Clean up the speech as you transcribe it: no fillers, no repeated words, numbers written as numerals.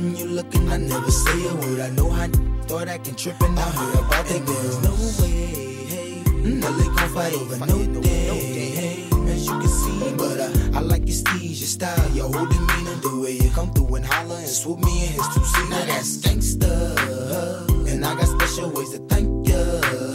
You looking, I never say a word. I know how thought I can trip and I heard about that girl. There's no way, hey, no, they gon' fight over no day, hey, as you can see. But I like your steez, your style, your whole demeanor, the way you come through and holler and swoop me in his two-seater. Now that's gangsta, and I got special ways to thank